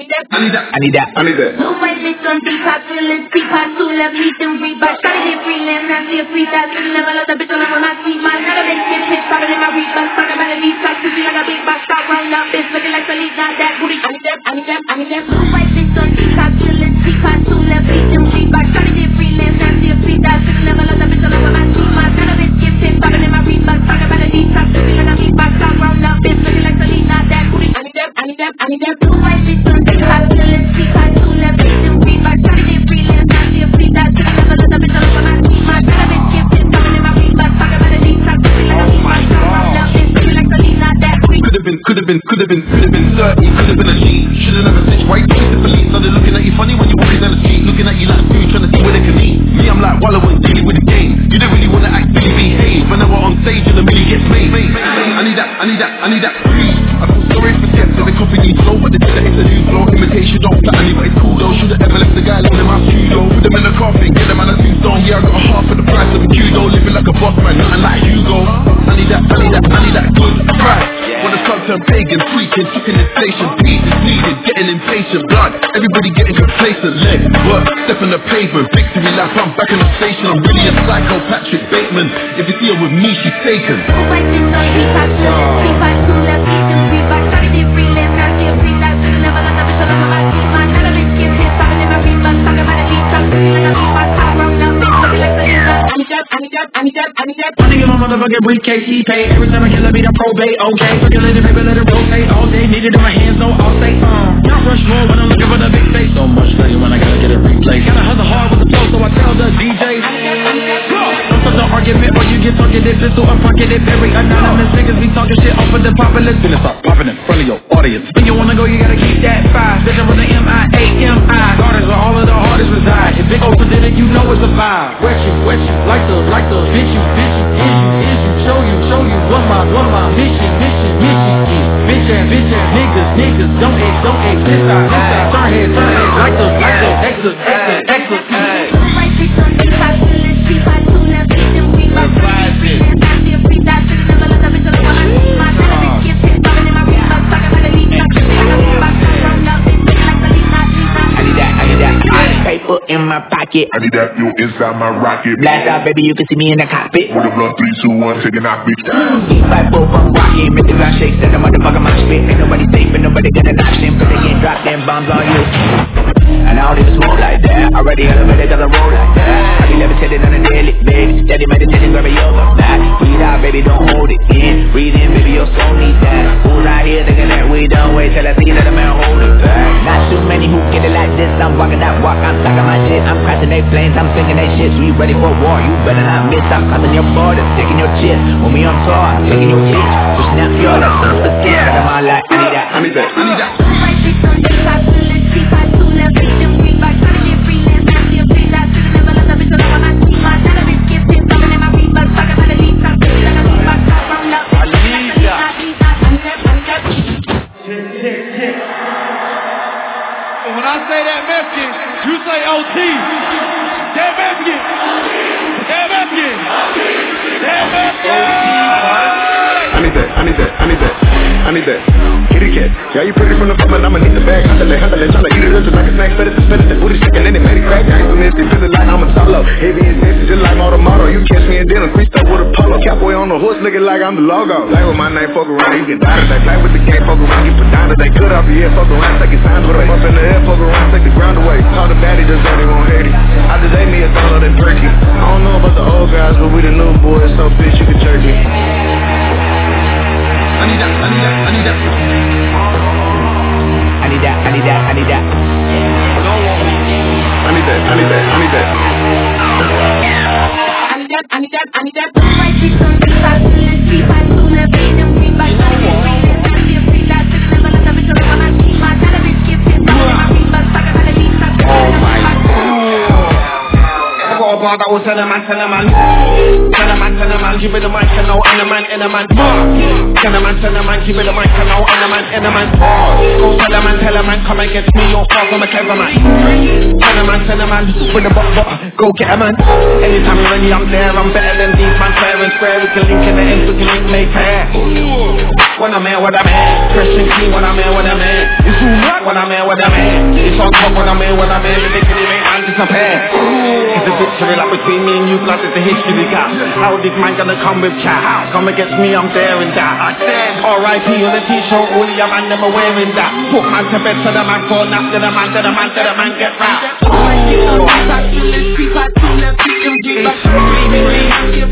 I need that. No white bitch on Depop, feeling Depop, too left, meet them Reebok. Started get freelance, now see a free that. City level up the bitch on my seat. My never bitch get pissed, started in my Reebok. Talking about a V-Stock, sushi like a big box. Start rolling up, bitch looking like Feliz, not that booty. I need that. No white bitch on Depop, feeling Depop, too left, meet them Reebok. Started get freelance, now see a free that. City level up the bitch on my seat. My never bitch get pissed, started in my Reebok. Talking about a V-Stock, sushi like a big box. Start rolling up, bitch looking like Feliz, not that booty. I need that. No white bitch on Depop, feeling Depop, too left, meet them Reebok. Started get freelance, now see a free that. City level up the bitch on my seat. My never bitch get pissed, started in my Reebok. Talking about a V-Stock, sushi like a big box. Start rolling up, bitch looking like Feliz, not that booty. Could've been 30, could've been a G. Should've never snitched, why you treat the police? Started looking at you funny when you walking down the street. Looking at you like food, trying to see where they can eat. Me, I'm like Wallow and Dilly with the game. You don't really wanna act really behave. Whenever on stage, you're the million gets made. I need that. I feel sorry for them, so they copy you flow, but they did that it's a new flow. Imitation don't flatter me, but it's cool though. Should've ever left the guy living in my studio. Put them in the coffin, get them on a tombstone. Yeah, I got a half of the price of a Q-Do. Living like a boss man, nothing like Hugo. I need that good price. When the club turn pagan, freaking, chicken inflation. Peace is needed, getting impatient. Blood, everybody getting complacent. Leg, work, step on the pavement. Victory lap, I'm back in the station. I'm really a psycho, Patrick Bateman. If you see her with me, she's taken. White bitch on Depop, Depop, too left, meet them Reebok. Started get freelance, now see a free that. City level up the bitch on my seat. My never bitch get pissed, started in my Reebok. Talking about a V-Stock, sushi like a big box. Top rolled up, bitch looking like Feliz. I need that. I think in my motherfucking briefcase, he paid. Every time I kill a beat, I probate, okay. Circulating paper, let it rotate all day. Need it in my hands, so I'll stay Not rush more when I'm looking for the big face. So much failure when I gotta get it replayed. Gotta hustle hard with the flow, so I tell the DJ. Don't start the argument or you get targeted. Pistol or pocketed, very anonymous. Niggas be talking shit off of the populace. Then it start popping in front of your audience. When you wanna go, you gotta keep that five. Vision with the M-I-A-M-I. Artists where all of the hardest reside. If Big Open did it, you know it's a vibe. Wet you, like the bitch you, is you, show you what my mission is. Bitch ass niggas, don't exist. Turn head, like the exit. White bitch on Depop, feeling Depop, too left, meet them Reebok. Started get freelance, now see a free that. City level up the bitch on my seat. My never bitch get pissed, started in my Reebok. Talking about a V-Stock, sushi like a big box. Start rolling up, bitch looking like Feliz, not Depop. I need that. Paper in my pocket. I need that fuel inside my rocket. Blast out, baby, you can see me in the cockpit. With a blunt 3, 2, 1, taking off, bitch. Fight full from rocket, make the ground shake, send the motherfucker my spit. Ain't nobody safe, and nobody gonna knock them, cause they get dropped them bombs on you. And I don't even smoke like that. Already elevated cause I roll like that. I be levitating on a daily, baby. Steady meditating, grab a yoga mat. Breathe out, baby, don't hold it in. Breathe in, baby, your soul needs that. Who's out here thinking that we don't wait till I see that a man hold it back. Not too many who get it like this. I'm walking that walk, I'm stacking my shit. I'm crashing they flames, I'm singing they shit. So you ready for war, you better not miss. I'm crossing your border, taking your chips. When we on tour, I'm taking your bitch. So snap your left, for skin. I'm all like, I need that. White bitch on Depop, feeling Depop, too left, meet them Reebok. Started get freelance, now see a free that. City level up the bitch on my seat. My never bitch get pissed, started in my Reebok. Talking about a V-Stock, sushi like a big box. Top rolled up, bitch looking like Feliz, not Depop. I need that. Tick. And when I say that Mefkin, you say OT. That Mefkin. I need that. Kitty cat. Yeah, you pretty from the front, I'ma need the bag. Handle it, tryna eat it up just like a snack. Spit it, that booty shaking, and it made it crack. I ain't doing this, feeling like I'm a solo. Heavy and sexy, just like Moto. You catch me in dinner, creased up with a polo. Cowboy on the horse, looking like I'm the logo. Like with my name, fuck around, you get die today. Play with the game, fuck around, you put down today. Cut off your head, fuck around, take your time away. Up in the air, fuck around, take the ground away. Call the baddie, just so they won't hate it. I just ate me a dollar, than turkey. I don't know about the old guys, but we the new boys, so bitch, you can jerk me. I need that. I need that. White bitch on Depop, feeling Depop, too left, meet them Reebok. Started get freelance, now see a free that. City level up the bitch on my seat. My never bitch get pissed, started in my Reebok. Talking about a V-Stock, sushi like a big box. I was telling my tell a man, give me the mic and now and a man, and a man. Tell a man, give me the mic and now and a man, and a man. Go tell a man, come and get me, you're far from a clever man. Tell a man, with the butt, go get a man. Anytime you're ready, I'm there, I'm better than these man, fair and square. We can link in the end, we can link, make hair. When I'm here, what I'm here. Fresh and clean when I'm here, what I'm here. It's all right when I'm here, what I'm here. It's on top when I'm here, what I'm here. Literally make man disappear. It's a victory like between me and you, plus it's a history we got. How this man gonna come with chat? Come against me, I'm there and that. I said R.I.P. on the t-shirt, all the man them are wearing that. Put man to bed so the man fall, nap to the man, to the man, to the man get back.